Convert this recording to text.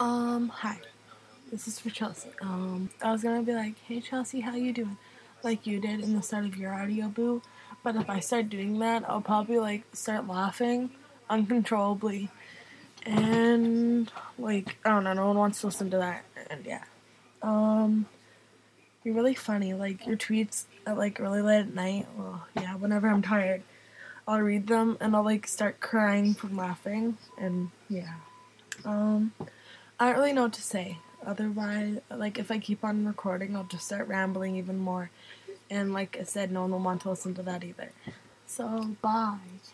Hi. This is for Chelsea. I was gonna be like, hey Chelsea, how you doing? Like you did in the start of your audio boo. But if I start doing that, I'll probably like start laughing uncontrollably. And like, I don't know, no one wants to listen to that. And yeah. Um, you're really funny. Like your tweets at like really late at night. Well, yeah, whenever I'm tired, I'll read them and I'll like start crying from laughing. And yeah. I don't really know what to say. Otherwise, like if I keep on recording, I'll just start rambling even more. And like I said, no one will want to listen to that either. So, bye.